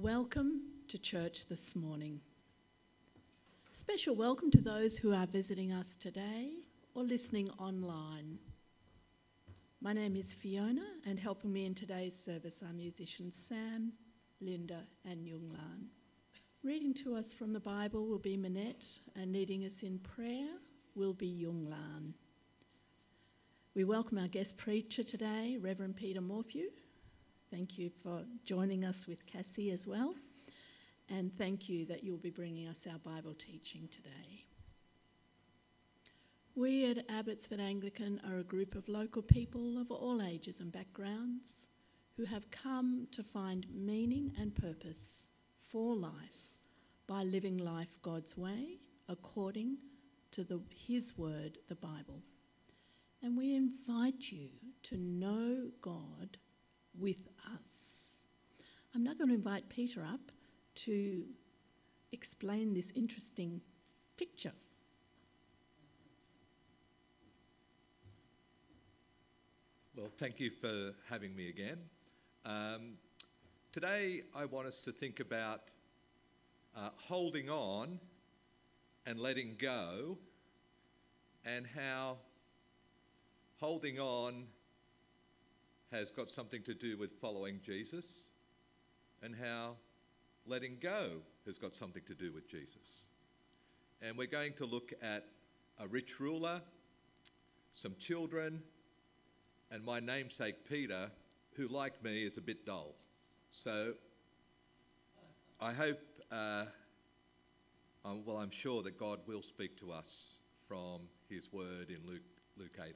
Welcome to church this morning. Special welcome to those who are visiting us today or listening online. My name is Fiona, and helping me in today's service are musicians Sam, Linda and Junglan. Reading to us from the Bible will be Manette, and leading us in prayer will be Junglan. We welcome our guest preacher today, Reverend Peter Morphew. Thank you for joining us with Cassie as well. And thank you that you'll be bringing us our Bible teaching today. We at Abbotsford Anglican are a group of local people of all ages and backgrounds who have come to find meaning and purpose for life by living life God's way according to His Word, the Bible. And we invite you to know God with us. I'm now going to invite Peter up to explain this interesting picture. Well, thank you for having me again. Today I want us to think about holding on and letting go, and how holding on has got something to do with following Jesus, and how letting go has got something to do with Jesus. And we're going to look at a rich ruler, some children, and my namesake Peter, who, like me, is a bit dull. So I hope, I'm sure that God will speak to us from His word in Luke 18.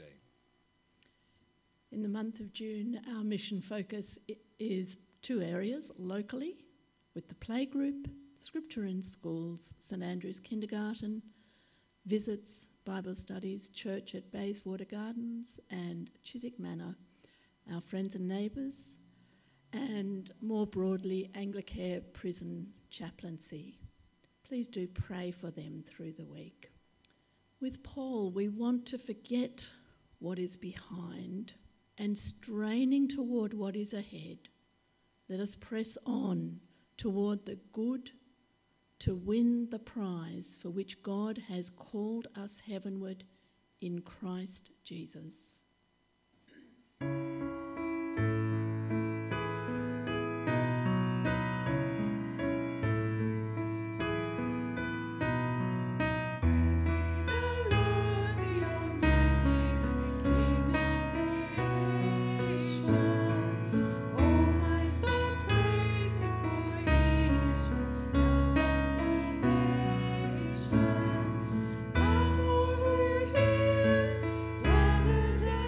In the month of June, our mission focus is two areas: locally, with the playgroup, scripture in schools, St Andrew's Kindergarten, visits, Bible studies, church at Bayswater Gardens and Chiswick Manor, our friends and neighbours, and more broadly, Anglicare Prison Chaplaincy. Please do pray for them through the week. With Paul, we want to forget what is behind and straining toward what is ahead. Let us press on toward the good to win the prize for which God has called us heavenward in Christ Jesus. Brothers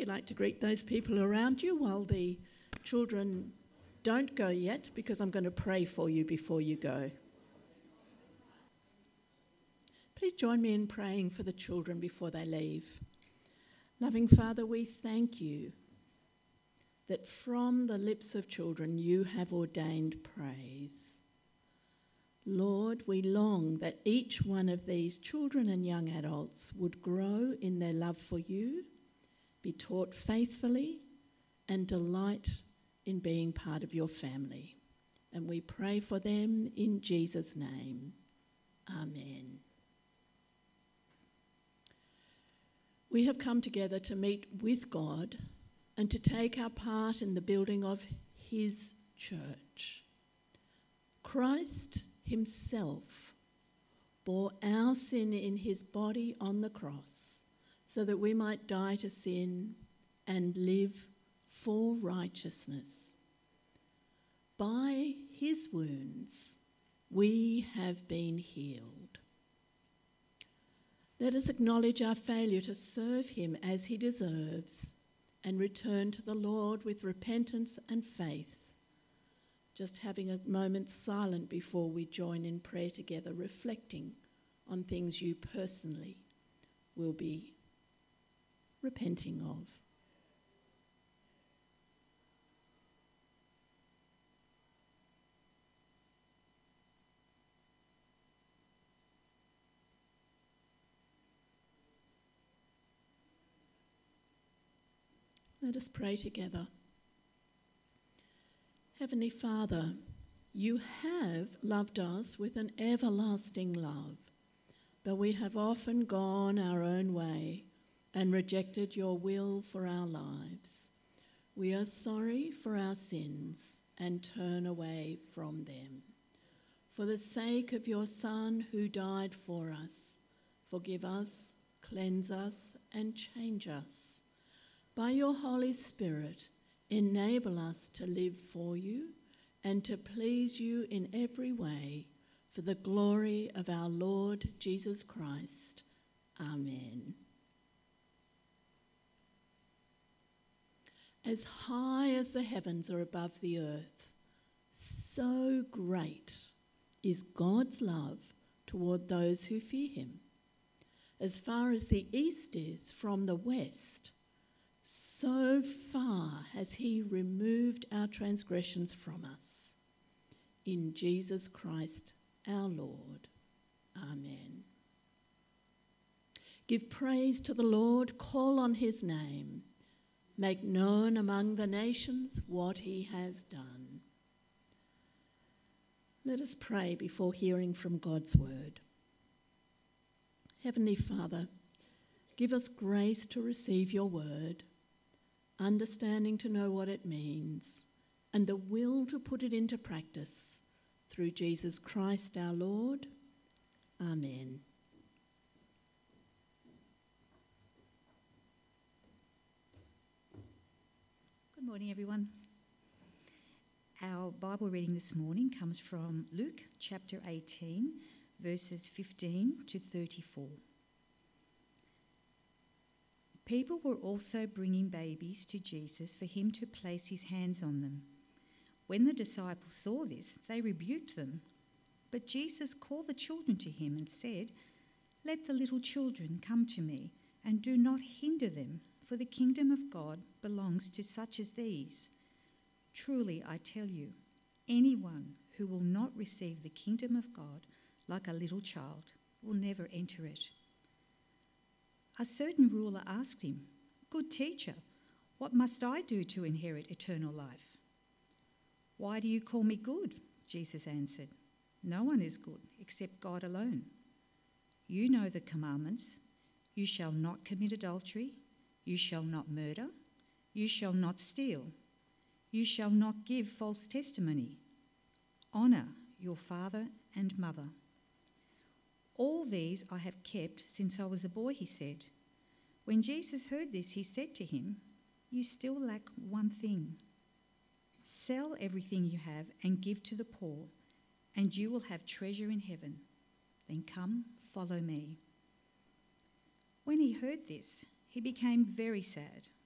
you'd like to greet those people around you while the children don't go yet, because I'm going to pray for you before you go. Please join me in praying for the children before they leave. Loving Father, we thank you that from the lips of children you have ordained praise. Lord, we long that each one of these children and young adults would grow in their love for you, be taught faithfully, and delight in being part of your family. And we pray for them in Jesus' name. Amen. We have come together to meet with God and to take our part in the building of his church. Christ himself bore our sin in his body on the cross so that we might die to sin and live for righteousness. By his wounds we have been healed. Let us acknowledge our failure to serve him as he deserves and return to the Lord with repentance and faith. Just having a moment silent before we join in prayer together, reflecting on things you personally will be repenting of. Let us pray together. Heavenly Father, you have loved us with an everlasting love, but we have often gone our own way and rejected your will for our lives. We are sorry for our sins and turn away from them. For the sake of your Son who died for us, forgive us, cleanse us, and change us. By your Holy Spirit, enable us to live for you and to please you in every way, for the glory of our Lord Jesus Christ. Amen. As high as the heavens are above the earth, so great is God's love toward those who fear him. As far as the east is from the west, so far has he removed our transgressions from us. In Jesus Christ our Lord. Amen. Give praise to the Lord, call on his name. Make known among the nations what he has done. Let us pray before hearing from God's word. Heavenly Father, give us grace to receive your word, understanding to know what it means, and the will to put it into practice through Jesus Christ our Lord. Amen. Good morning, everyone. Our Bible reading this morning comes from Luke chapter 18, verses 15 to 34. People were also bringing babies to Jesus for him to place his hands on them. When the disciples saw this, they rebuked them. But Jesus called the children to him and said, "Let the little children come to me, and do not hinder them, for the kingdom of God belongs to such as these. Truly, I tell you, anyone who will not receive the kingdom of God like a little child will never enter it." A certain ruler asked him, "Good teacher, what must I do to inherit eternal life?" "Why do you call me good?" Jesus answered. "No one is good except God alone. You know the commandments. You shall not commit adultery. You shall not murder. You shall not steal. You shall not give false testimony. Honour your father and mother." "All these I have kept since I was a boy," he said. When Jesus heard this, he said to him, "You still lack one thing. Sell everything you have and give to the poor, and you will have treasure in heaven. Then come, follow me." When he heard this, he became very sad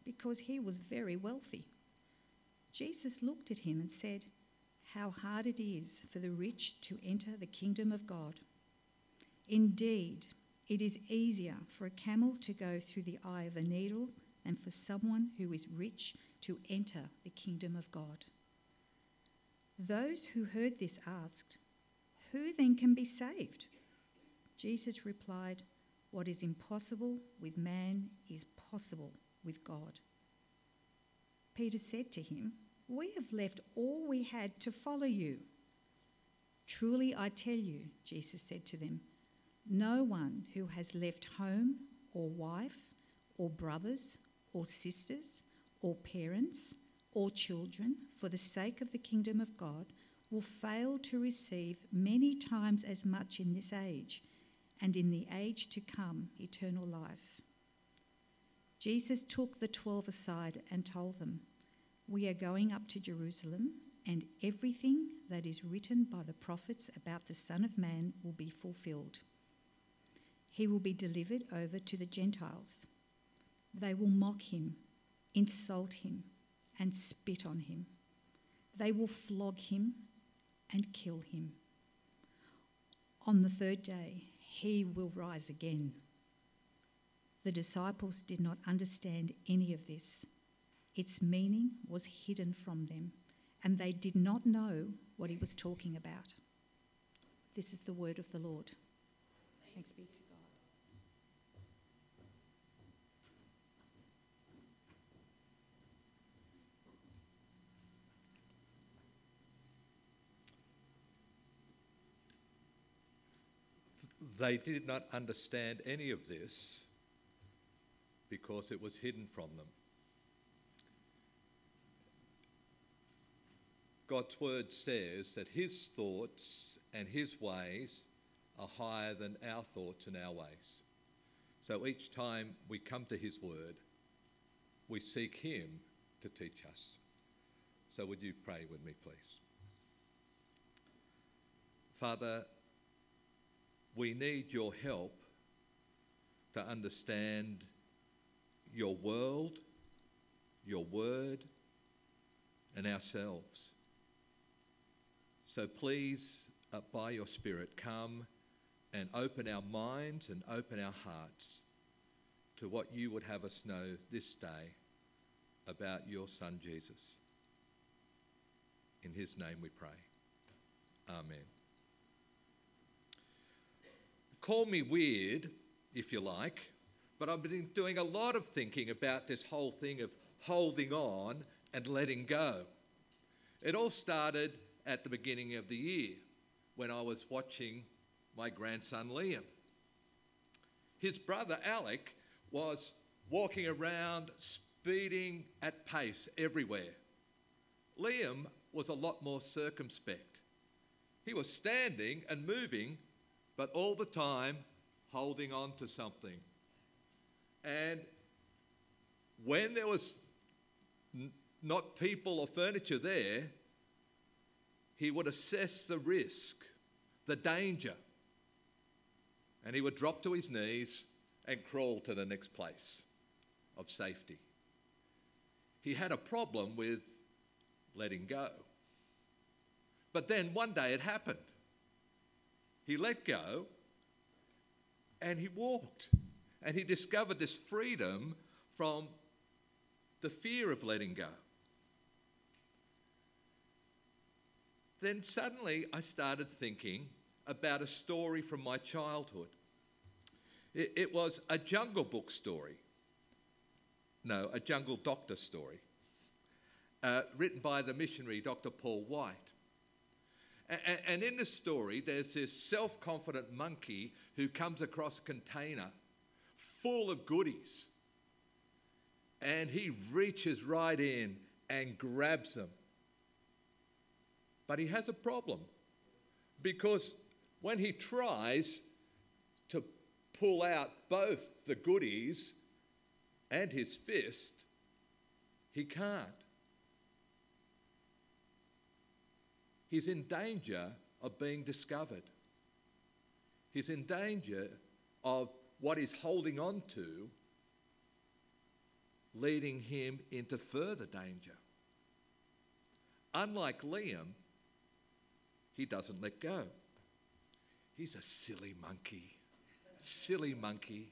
because he was very wealthy. Jesus looked at him and said, "How hard it is for the rich to enter the kingdom of God. Indeed, it is easier for a camel to go through the eye of a needle than for someone who is rich to enter the kingdom of God." Those who heard this asked, "Who then can be saved?" Jesus replied, "What is impossible with man is possible with God." Peter said to him, "We have left all we had to follow you." "Truly I tell you," Jesus said to them, "no one who has left home or wife or brothers or sisters or parents or children for the sake of the kingdom of God will fail to receive many times as much in this age, and in the age to come eternal life." Jesus took the 12 aside and told them, "We are going up to Jerusalem, and everything that is written by the prophets about the Son of Man will be fulfilled. He will be delivered over to the Gentiles. They will mock him, insult him, and spit on him. They will flog him and kill him. On the third day, he will rise again." The disciples did not understand any of this. Its meaning was hidden from them, and they did not know what he was talking about. This is the word of the Lord. Thanks be to God. They did not understand any of this because it was hidden from them. God's word says that his thoughts and his ways are higher than our thoughts and our ways. So each time we come to his word, we seek him to teach us. So would you pray with me, please? Father, we need your help to understand your world, your word, and ourselves. So please, by your Spirit, come and open our minds and open our hearts to what you would have us know this day about your Son Jesus. In his name we pray. Amen. Call me weird, if you like, but I've been doing a lot of thinking about this whole thing of holding on and letting go. It all started at the beginning of the year when I was watching my grandson Liam. His brother Alec was walking around speeding at pace everywhere. Liam was a lot more circumspect. He was standing and moving, but all the time holding on to something. And when there was not people or furniture there, he would assess the risk, the danger, and he would drop to his knees and crawl to the next place of safety. He had a problem with letting go. But then one day it happened. He let go and he walked, and he discovered this freedom from the fear of letting go. Then suddenly I started thinking about a story from my childhood. It was a Jungle Book story. No, a Jungle Doctor story, written by the missionary Dr. Paul White. And in this story, there's this self-confident monkey who comes across a container full of goodies. And he reaches right in and grabs them. But he has a problem, because when he tries to pull out both the goodies and his fist, he can't. He's in danger of being discovered. He's in danger of what he's holding on to leading him into further danger. Unlike Liam, he doesn't let go. He's a silly monkey. Silly monkey.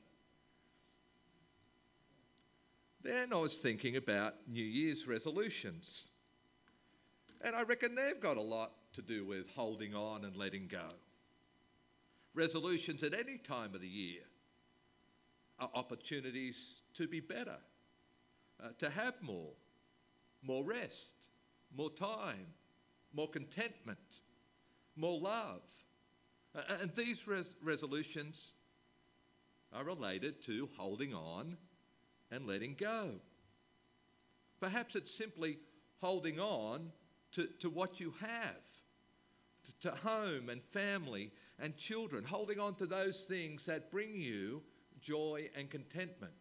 Then I was thinking about New Year's resolutions. And I reckon they've got a lot to do with holding on and letting go. Resolutions at any time of the year are opportunities to be better, to have more rest, more time, more contentment, more love. And these resolutions are related to holding on and letting go. Perhaps it's simply holding on to what you have, to home and family and children, holding on to those things that bring you joy and contentment.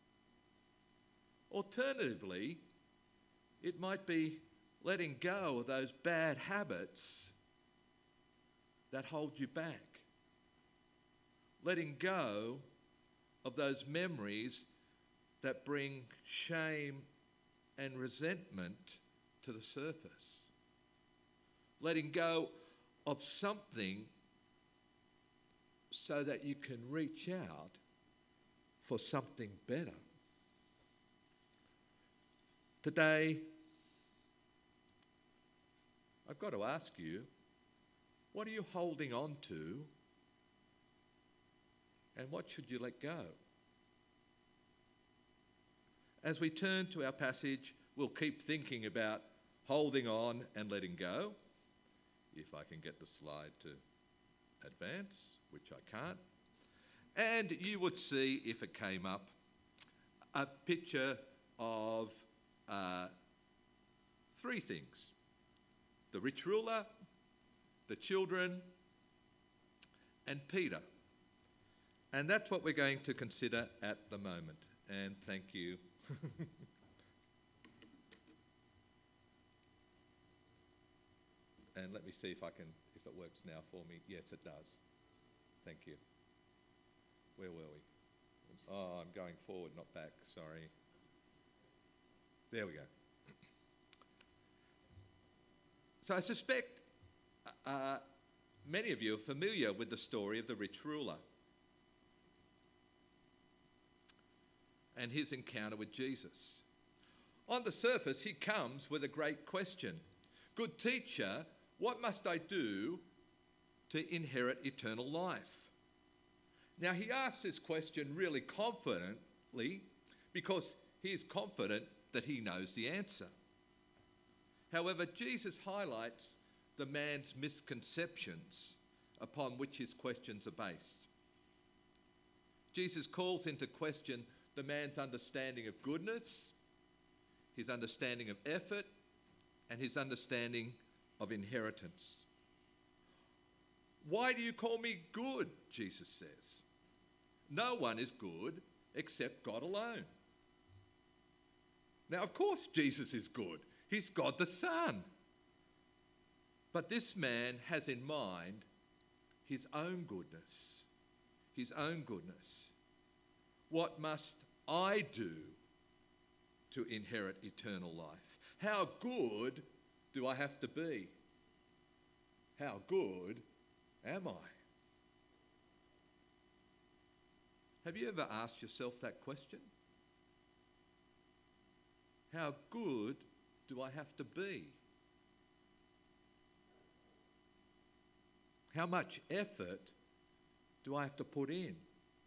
Alternatively, it might be letting go of those bad habits that hold you back. Letting go of those memories that bring shame and resentment to the surface. Letting go of something so that you can reach out for something better. Today, I've got to ask you, what are you holding on to, and what should you let go? As we turn to our passage, we'll keep thinking about holding on and letting go. If I can get the slide to advance, which I can't. And you would see, if it came up, a picture of three things: the rich ruler, the children, and Peter. And that's what we're going to consider at the moment. And thank you. And let me see if it works now for me. Yes, it does. Thank you. Where were we? Oh, I'm going forward, not back. Sorry. There we go. So I suspect many of you are familiar with the story of the rich ruler and his encounter with Jesus. On the surface, he comes with a great question. Good teacher, what must I do to inherit eternal life? Now, he asks this question really confidently because he is confident that he knows the answer. However, Jesus highlights the man's misconceptions upon which his questions are based. Jesus calls into question the man's understanding of goodness, his understanding of effort, and his understanding of inheritance. Why do you call me good? Jesus says. No one is good except God alone. Now, of course, Jesus is good. He's God the Son. But this man has in mind his own goodness. His own goodness. What must I do to inherit eternal life? How good do I have to be? How good am I? Have you ever asked yourself that question? How good do I have to be? How much effort do I have to put in?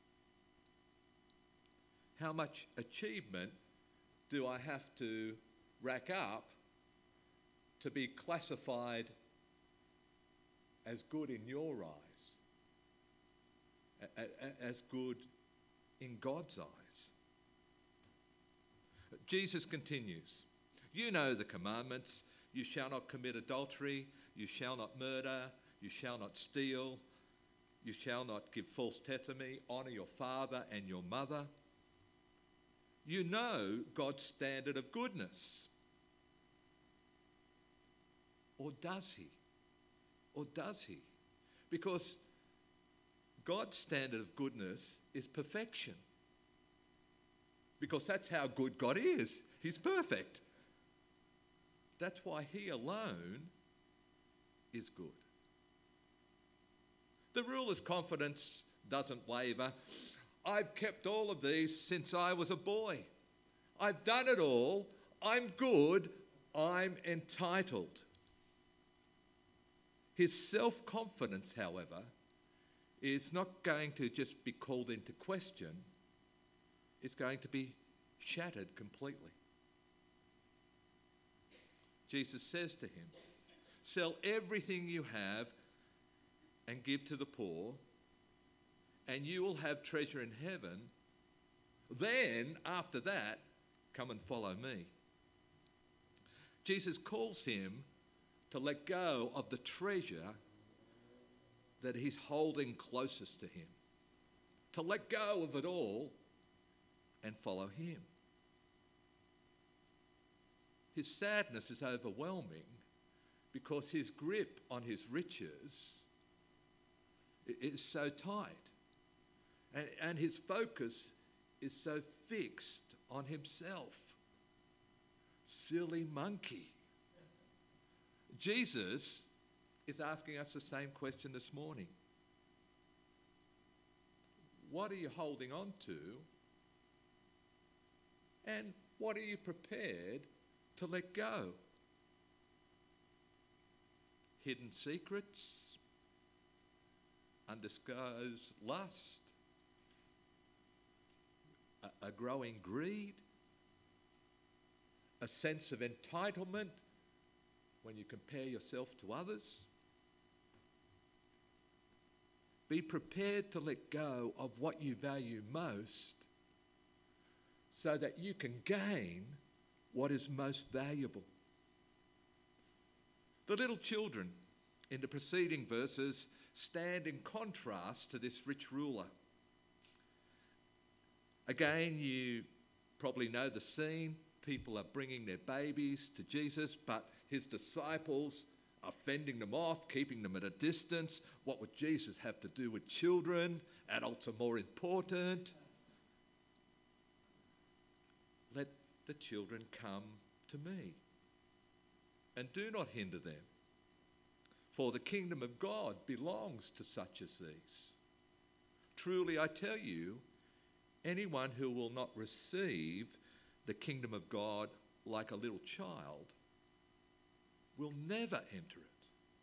How much achievement do I have to rack up to be classified as good in your eyes, as good in God's eyes? Jesus continues, you know the commandments: you shall not commit adultery, you shall not murder, you shall not steal, you shall not give false testimony, honour your father and your mother. You know God's standard of goodness. Or does he? Or does he? Because God's standard of goodness is perfection. because that's how good God is. He's perfect. That's why he alone is good. The ruler's confidence doesn't waver. I've kept all of these since I was a boy. I've done it all. I'm good. I'm entitled. His self-confidence, however, is not going to just be called into question. It's going to be shattered completely. Jesus says to him, sell everything you have and give to the poor, and you will have treasure in heaven. Then, after that, come and follow me. Jesus calls him to let go of the treasure that he's holding closest to him, to let go of it all and follow him. His sadness is overwhelming because his grip on his riches is so tight, and his focus is so fixed on himself. Silly monkey. Jesus is asking us the same question this morning. What are you holding on to? And what are you prepared to let go? Hidden secrets, undisguised lust, a growing greed, a sense of entitlement when you compare yourself to others. Be prepared to let go of what you value most so that you can gain what is most valuable. The little children in the preceding verses stand in contrast to this rich ruler. Again, you probably know the scene. People are bringing their babies to Jesus, but his disciples are fending them off, keeping them at a distance. What would Jesus have to do with children? Adults are more important. Let the children come to me, and do not hinder them, for the kingdom of God belongs to such as these. Truly, I tell you, anyone who will not receive the kingdom of God like a little child will never enter it.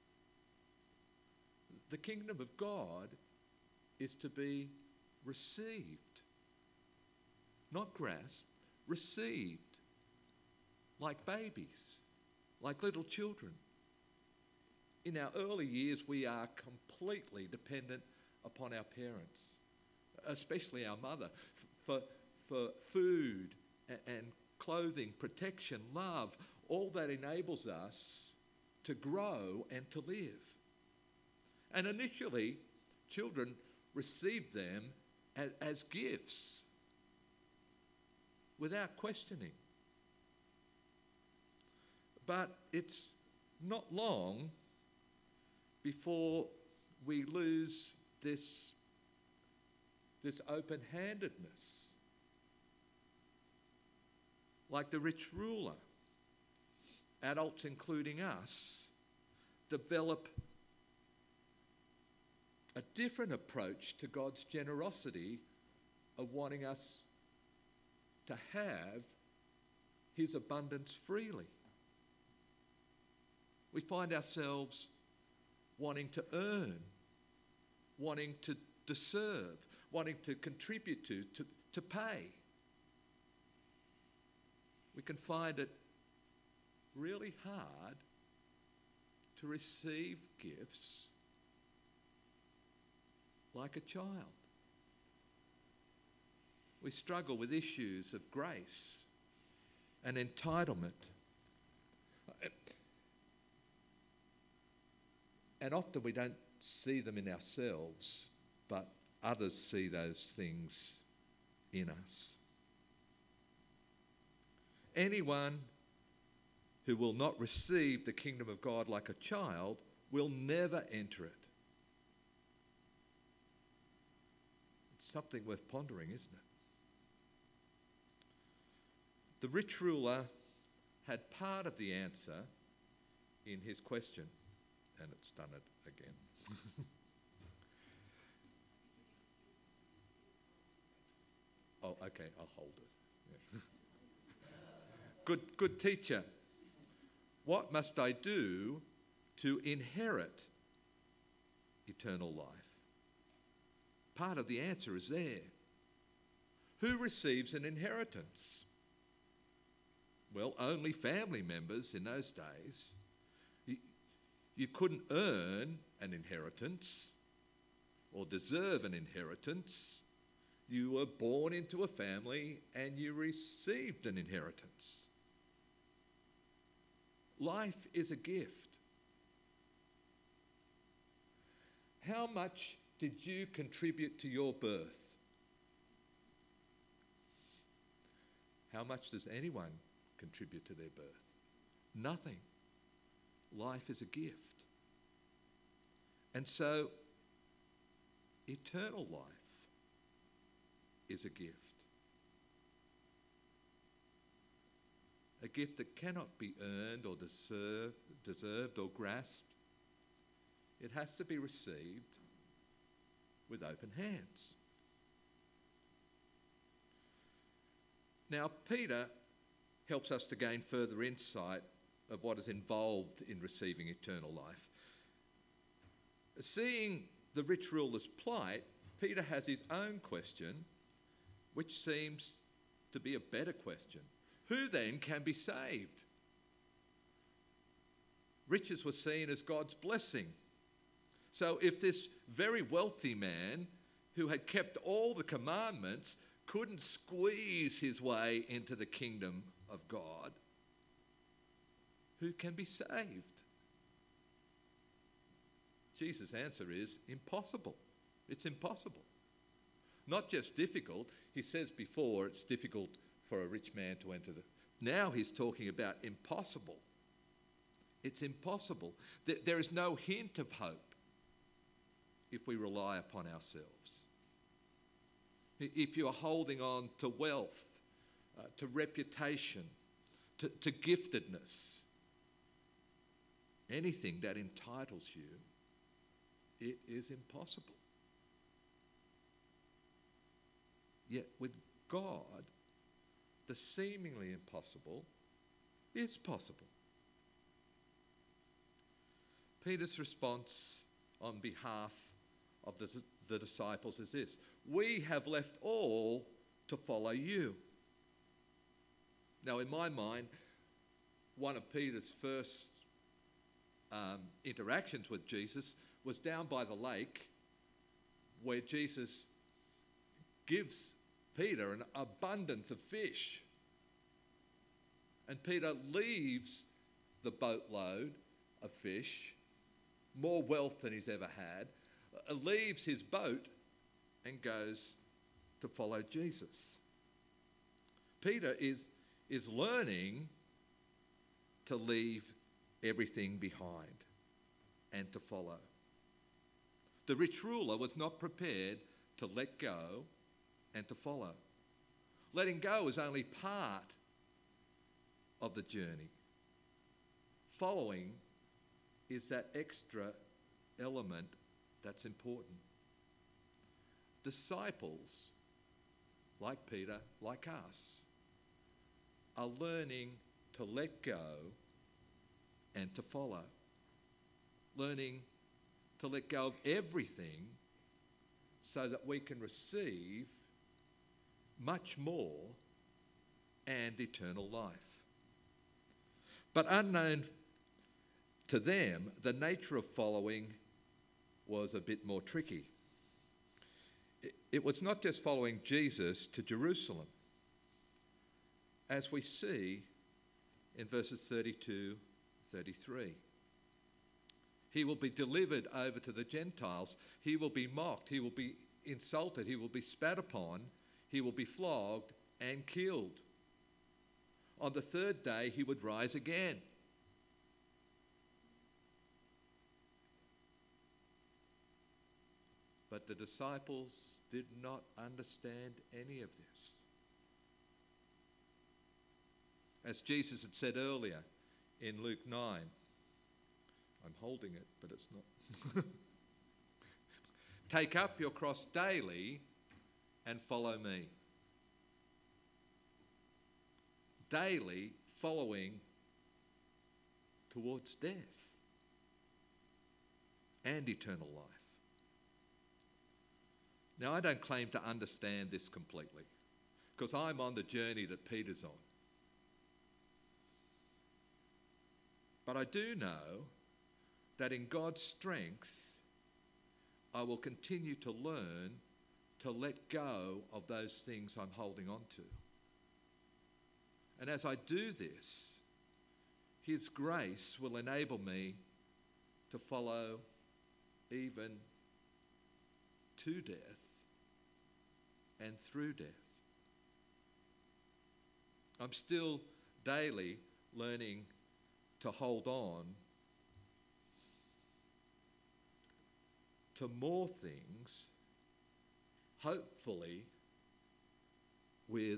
The kingdom of God is to be received, not grasped, received, like babies, like little children. In our early years, we are completely dependent upon our parents, especially our mother, for food and clothing, protection, love, all that enables us to grow and to live. And initially, children receive them as gifts without questioning. But it's not long before we lose this open-handedness. Like the rich ruler, adults, including us, develop a different approach to God's generosity of wanting us to have his abundance freely. We find ourselves wanting to earn, wanting to serve, wanting to contribute to pay. We can find it really hard to receive gifts like a child. We struggle with issues of grace and entitlement. And often we don't see them in ourselves, but others see those things in us. Anyone who will not receive the kingdom of God like a child will never enter it. It's something worth pondering, isn't it? The rich ruler had part of the answer in his question, and it's done it again. Oh, okay, I'll hold it. Yeah. Good teacher. What must I do to inherit eternal life? Part of the answer is there. Who receives an inheritance? Well, only family members in those days. You couldn't earn an inheritance or deserve an inheritance. You were born into a family and you received an inheritance. Life is a gift. How much did you contribute to your birth? How much does anyone contribute to their birth? Nothing. Life is a gift. And so, eternal life is a gift. A gift that cannot be earned or deserved or grasped. It has to be received with open hands. Now, Peter helps us to gain further insight of what is involved in receiving eternal life. Seeing the rich ruler's plight, Peter has his own question, which seems to be a better question. Who then can be saved? Riches were seen as God's blessing. So if this very wealthy man who had kept all the commandments couldn't squeeze his way into the kingdom of God, who can be saved? Jesus' answer is impossible. It's impossible. Not just difficult. He says before it's difficult for a rich man to enter the... Now he's talking about impossible. It's impossible. There is no hint of hope if we rely upon ourselves. If you are holding on to wealth, to reputation, to giftedness, anything that entitles you, it is impossible. Yet with God, the seemingly impossible is possible. Peter's response on behalf of the disciples is this: we have left all to follow you. Now, in my mind, one of Peter's first interactions with Jesus was down by the lake, where Jesus gives Peter an abundance of fish. And Peter leaves the boatload of fish, more wealth than he's ever had, leaves his boat and goes to follow Jesus. Peter is learning to leave everything behind and to follow. The rich ruler was not prepared to let go and to follow. Letting go is only part of the journey. Following is that extra element that's important. Disciples, like Peter, like us, are learning to let go and to follow. Learning to let go of everything so that we can receive much more and eternal life. But unknown to them, the nature of following was a bit more tricky. It was not just following Jesus to Jerusalem, as we see in verses 32, 33. He will be delivered over to the Gentiles. He will be mocked. He will be insulted. He will be spat upon. He will be flogged and killed. On the third day, he would rise again. But the disciples did not understand any of this. As Jesus had said earlier in Luke 9. I'm holding it, but it's not. Take up your cross daily and follow me. Daily following towards death and eternal life. Now, I don't claim to understand this completely because I'm on the journey that Peter's on. But I do know that in God's strength, I will continue to learn to let go of those things I'm holding on to. And as I do this, His grace will enable me to follow even to death and through death. I'm still daily learning to hold on to more things, hopefully with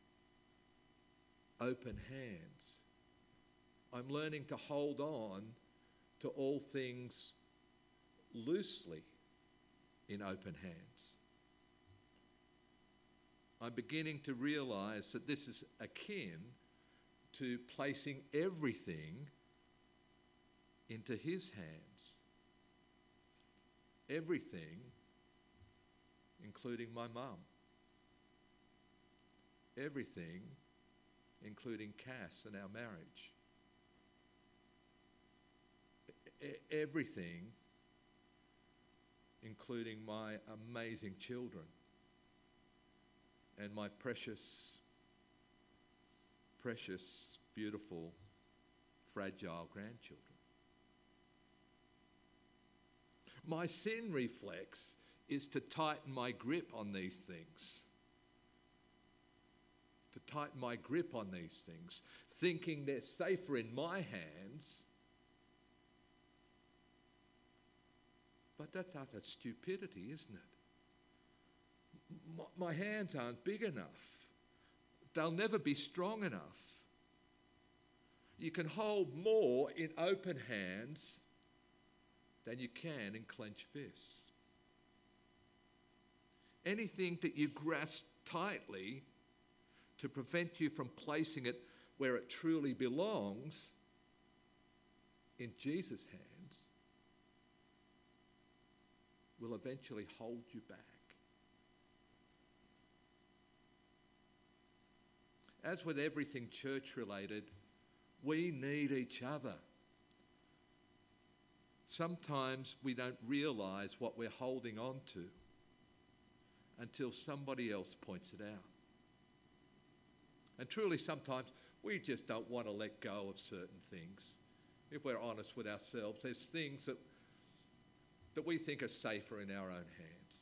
open hands. I'm learning to hold on to all things loosely in open hands. I'm beginning to realise that this is akin to placing everything into His hands. Everything, including my mum. Everything, including Cass and our marriage. Everything, including my amazing children and my precious, beautiful, fragile grandchildren. My sin reflex is to tighten my grip on these things. To tighten my grip on these things, thinking they're safer in my hands. But that's utter stupidity, isn't it? My hands aren't big enough. They'll never be strong enough. You can hold more in open hands than you can in clenched fists. Anything that you grasp tightly to prevent you from placing it where it truly belongs, in Jesus' hands, will eventually hold you back. As with everything church-related, we need each other. Sometimes we don't realise what we're holding on to until somebody else points it out. And truly, sometimes we just don't want to let go of certain things. If we're honest with ourselves, there's things that we think are safer in our own hands.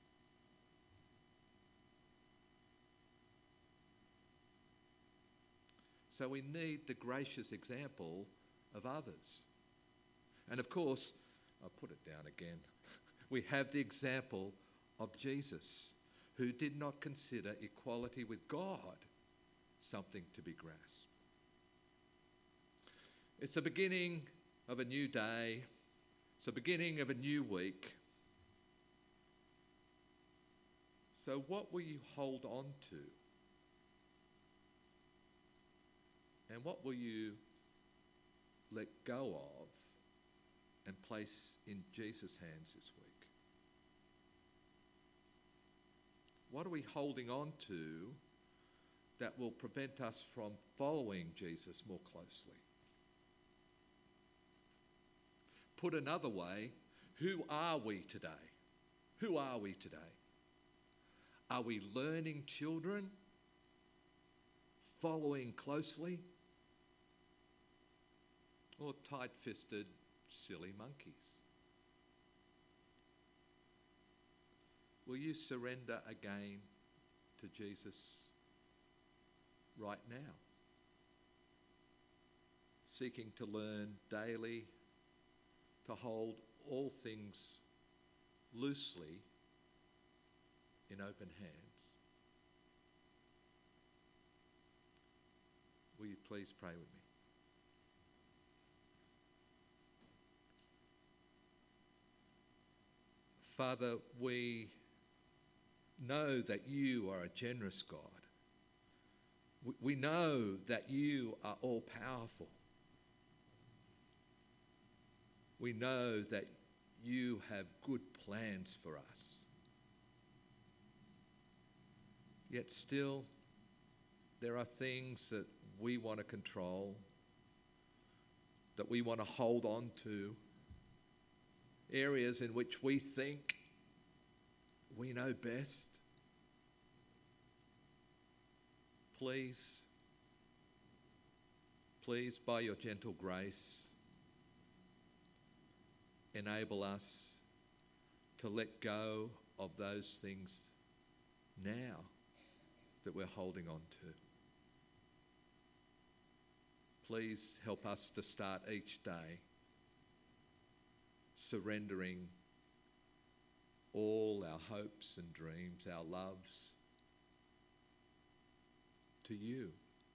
So we need the gracious example of others. And of course, I'll put it down again, we have the example of Jesus, who did not consider equality with God something to be grasped. It's the beginning of a new day. It's the beginning of a new week. So what will you hold on to? And what will you let go of and place in Jesus' hands this week? What are we holding on to that will prevent us from following Jesus more closely? Put another way, who are we today? Who are we today? Are we learning children? Following closely? Or tight-fisted, silly monkeys? Will you surrender again to Jesus right now? Seeking to learn daily to hold all things loosely in open hands. Will you please pray with me? Father, we know that you are a generous God. We know that you are all-powerful. We know that you have good plans for us. Yet still, there are things that we want to control, that we want to hold on to, areas in which we think we know best. Please, by your gentle grace, enable us to let go of those things now that we're holding on to. Please help us to start each day surrendering all our hopes and dreams, our loves, to you,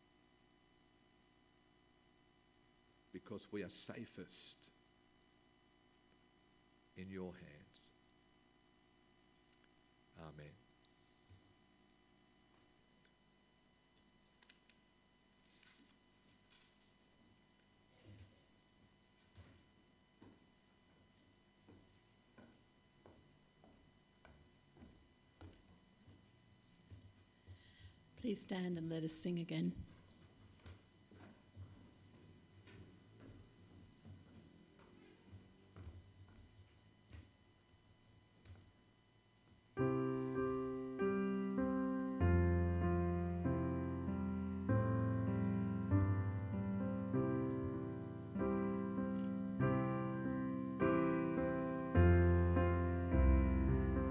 because we are safest in your hands. Amen. Please stand and let us sing again.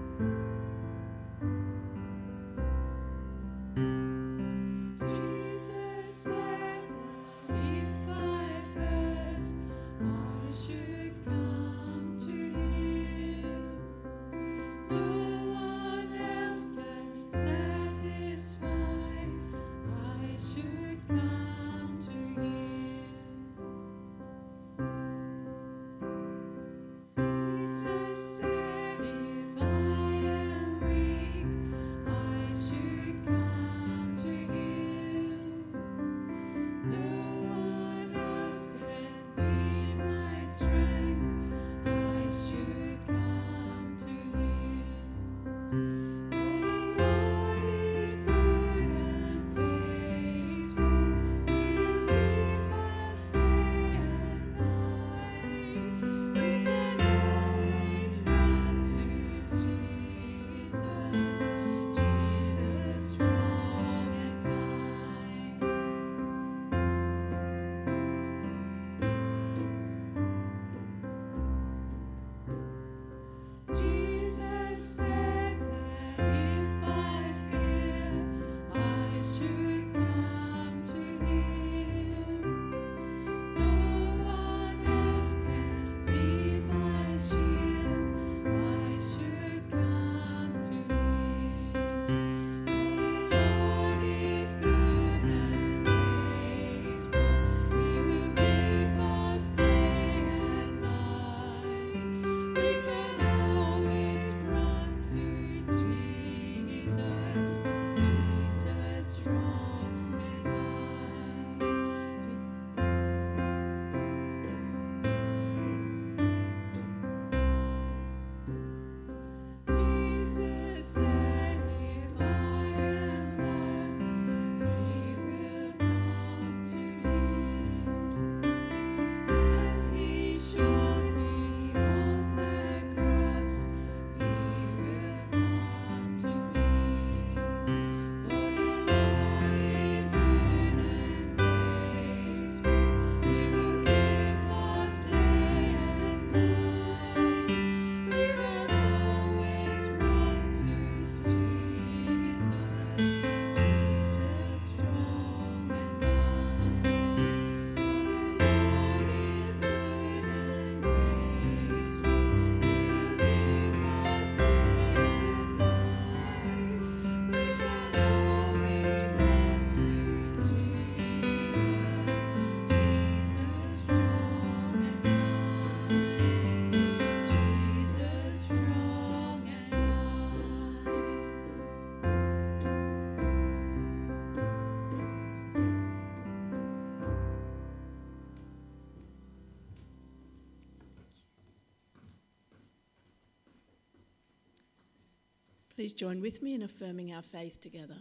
Jesus. Please join with me in affirming our faith together.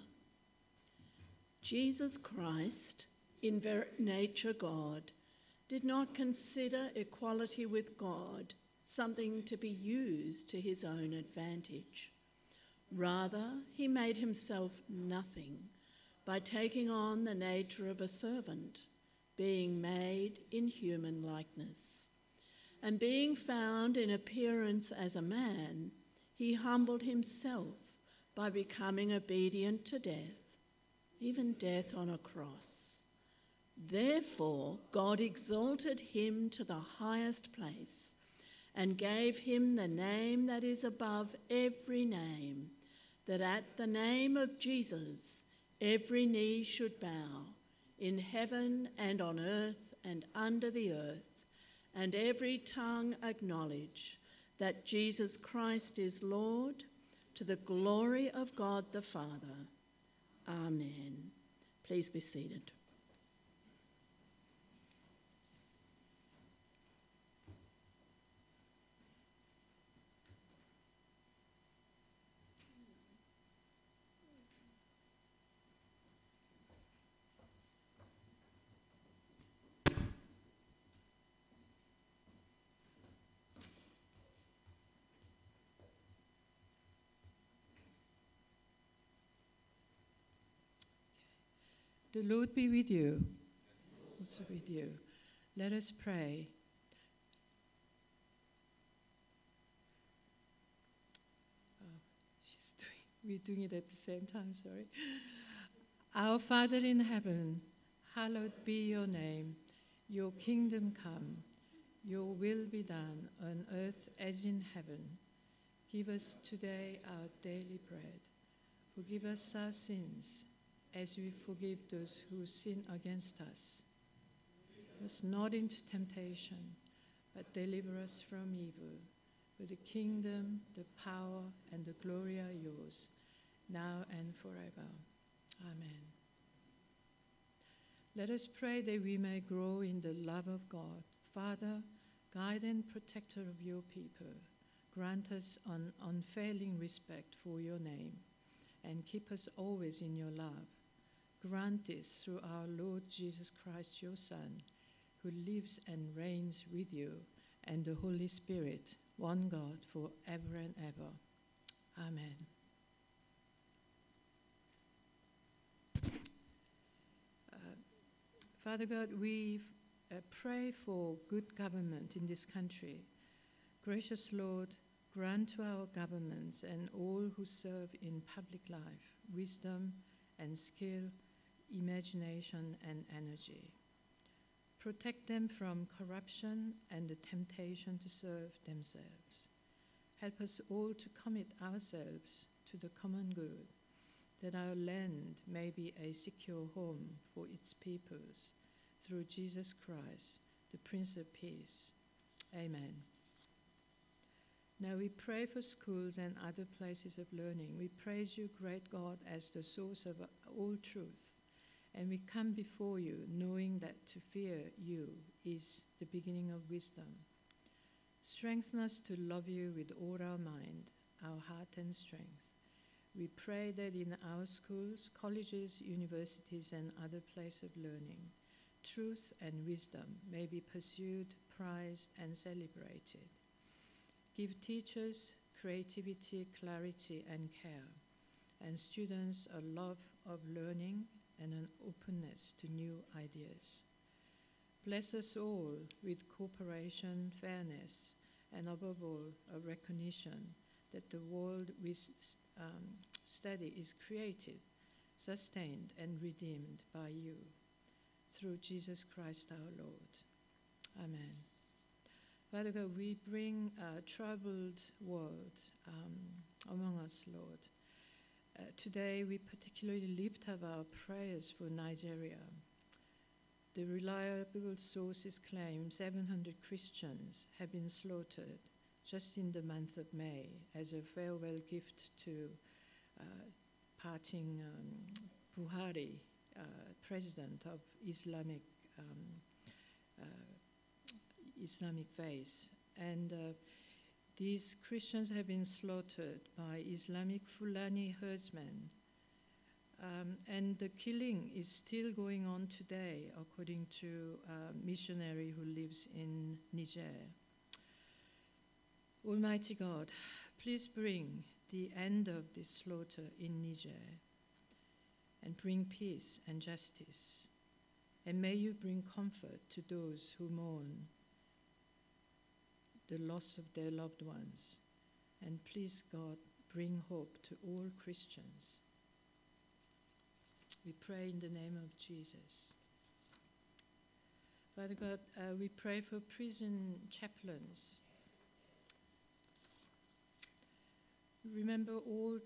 Jesus Christ, in very nature God, did not consider equality with God something to be used to his own advantage. Rather, he made himself nothing by taking on the nature of a servant, being made in human likeness. And being found in appearance as a man, he humbled himself by becoming obedient to death, even death on a cross. Therefore, God exalted him to the highest place and gave him the name that is above every name, that at the name of Jesus every knee should bow, in heaven and on earth and under the earth, and every tongue acknowledge that Jesus Christ is Lord, to the glory of God the Father. Amen. Please be seated. The Lord be with you, also with you. Let us pray. We're doing it at the same time, sorry. Our Father in heaven, hallowed be your name. Your kingdom come, your will be done on earth as in heaven. Give us today our daily bread. Forgive us our sins, as we forgive those who sin against us. Lead us not into temptation, but deliver us from evil. For the kingdom, the power, and the glory are yours, now and forever. Amen. Let us pray that we may grow in the love of God. Father, guide and protector of your people, grant us an unfailing respect for your name, and keep us always in your love. Grant this through our Lord Jesus Christ, your Son, who lives and reigns with you and the Holy Spirit, one God, forever and ever. Amen. Father God, we pray for good government in this country. Gracious Lord, grant to our governments and all who serve in public life wisdom and skill, imagination and energy. Protect them from corruption and the temptation to serve themselves. Help us all to commit ourselves to the common good, that our land may be a secure home for its peoples, through Jesus Christ, the Prince of Peace. Amen. Now we pray for schools and other places of learning. We praise you, great God, as the source of all truth. And we come before you knowing that to fear you is the beginning of wisdom. Strengthen us to love you with all our mind, our heart and strength. We pray that in our schools, colleges, universities, and other places of learning, truth and wisdom may be pursued, prized, and celebrated. Give teachers creativity, clarity, and care, and students a love of learning and an openness to new ideas. Bless us all with cooperation, fairness, and above all, a recognition that the world we study is created, sustained, and redeemed by you, through Jesus Christ our Lord. Amen. Father God, we bring a troubled world among us, Lord. Today we particularly lift up our prayers for Nigeria. The reliable sources claim 700 Christians have been slaughtered just in the month of May as a farewell gift to parting Buhari, president of Islamic faith. And These Christians have been slaughtered by Islamic Fulani herdsmen, and the killing is still going on today, according to a missionary who lives in Niger. Almighty God, please bring the end of this slaughter in Niger and bring peace and justice. And may you bring comfort to those who mourn the loss of their loved ones. And please, God, bring hope to all Christians. We pray in the name of Jesus. Father God, we pray for prison chaplains. Remember all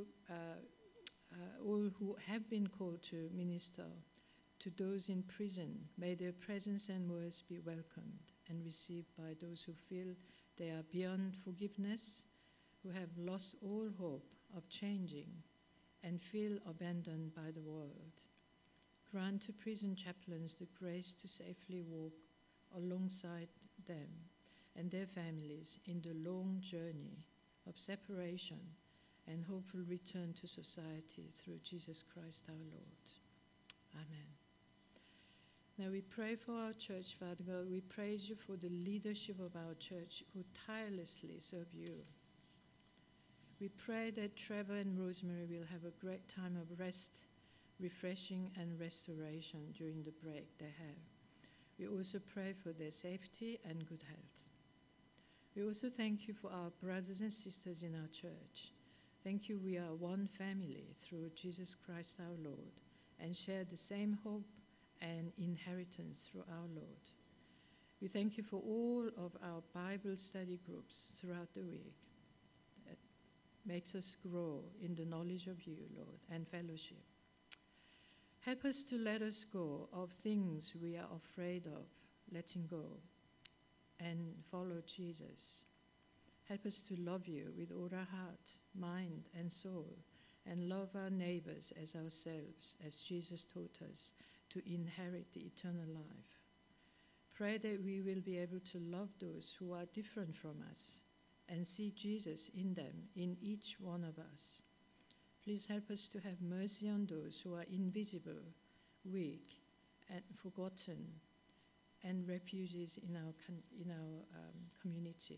who have been called to minister to those in prison. May their presence and words be welcomed and received by those who feel they are beyond forgiveness, who have lost all hope of changing and feel abandoned by the world. Grant to prison chaplains the grace to safely walk alongside them and their families in the long journey of separation and hopeful return to society through Jesus Christ our Lord. Amen. Now we pray for our church, Father God. We praise you for the leadership of our church who tirelessly serve you. We pray that Trevor and Rosemary will have a great time of rest, refreshing, and restoration during the break they have. We also pray for their safety and good health. We also thank you for our brothers and sisters in our church. Thank you, we are one family through Jesus Christ our Lord and share the same hope and inheritance through our Lord. We thank you for all of our Bible study groups throughout the week. That makes us grow in the knowledge of you, Lord, and fellowship. Help us to let us go of things we are afraid of letting go and follow Jesus. Help us to love you with all our heart, mind, and soul, and love our neighbors as ourselves, as Jesus taught us, to inherit the eternal life. Pray that we will be able to love those who are different from us and see Jesus in them, in each one of us. Please help us to have mercy on those who are invisible, weak, and forgotten, and refugees in our community.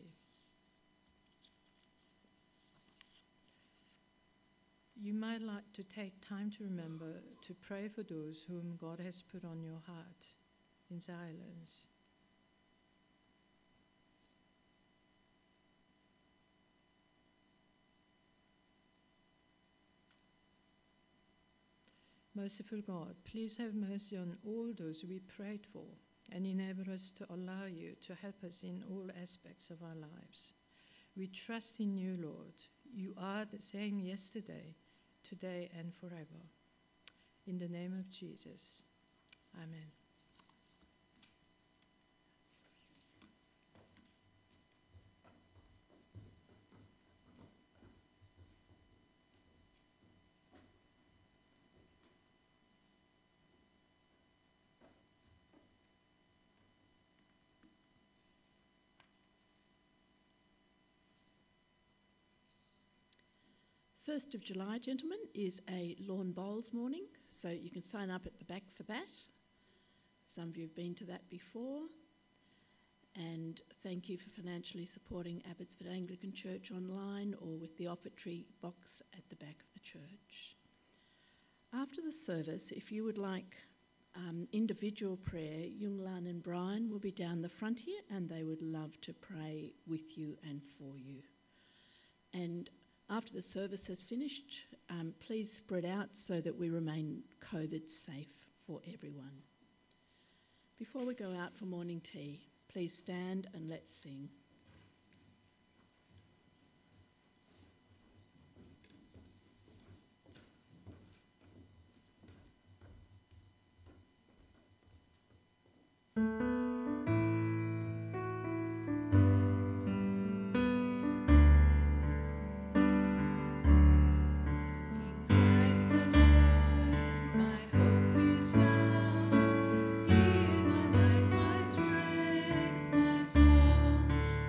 You might like to take time to remember to pray for those whom God has put on your heart in silence. Merciful God, please have mercy on all those we prayed for and enable us to allow you to help us in all aspects of our lives. We trust in you, Lord. You are the same yesterday, today, and forever. In the name of Jesus, amen. First of July, gentlemen, is a lawn bowls morning, so you can sign up at the back for that. Some of you have been to that before. And thank you for financially supporting Abbotsford Anglican Church online or with the offertory box at the back of the church. After the service, if you would like individual prayer, Junglan and Brian will be down the front here and they would love to pray with you and for you. And after the service has finished, please spread out so that we remain COVID safe for everyone. Before we go out for morning tea, please stand and let's sing. My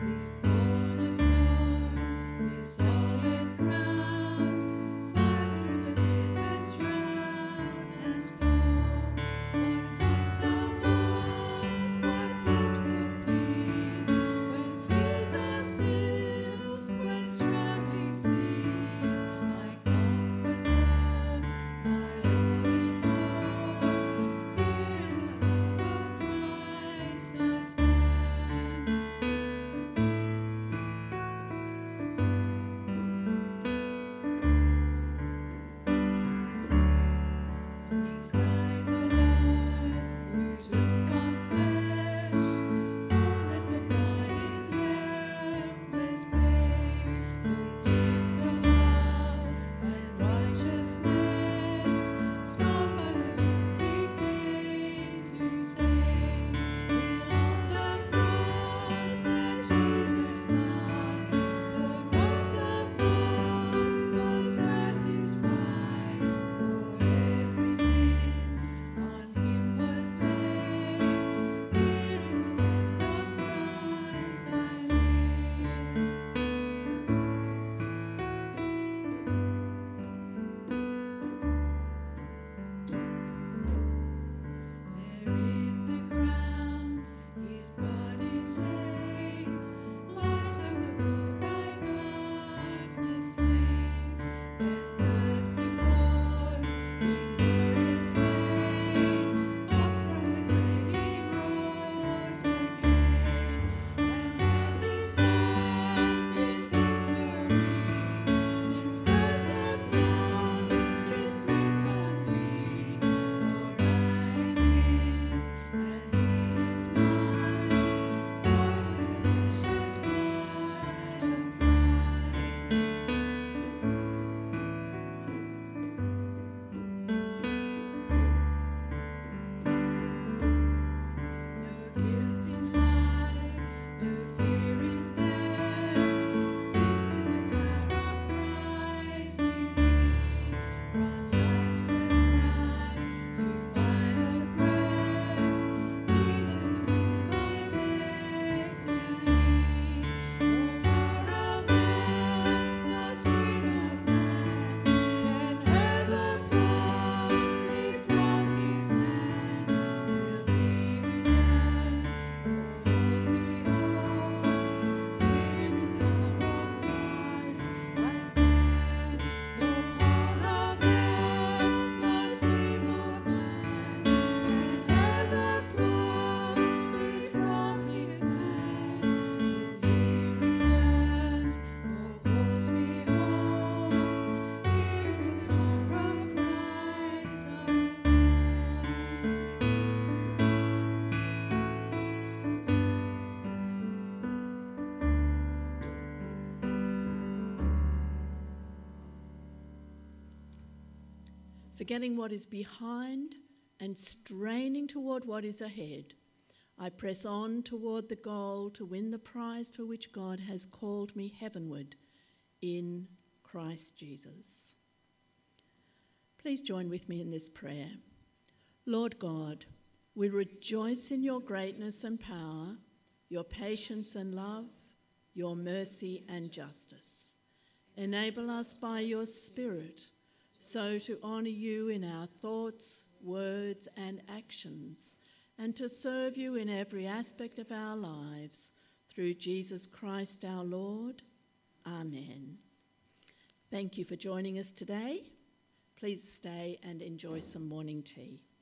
forgetting what is behind and straining toward what is ahead. I press on toward the goal to win the prize for which God has called me heavenward in Christ Jesus. Please join with me in this prayer. Lord God, we rejoice in your greatness and power, your patience and love, your mercy and justice. Enable us by your Spirit so to honour you in our thoughts, words and actions, and to serve you in every aspect of our lives, through Jesus Christ our Lord. Amen. Thank you for joining us today. Please stay and enjoy some morning tea.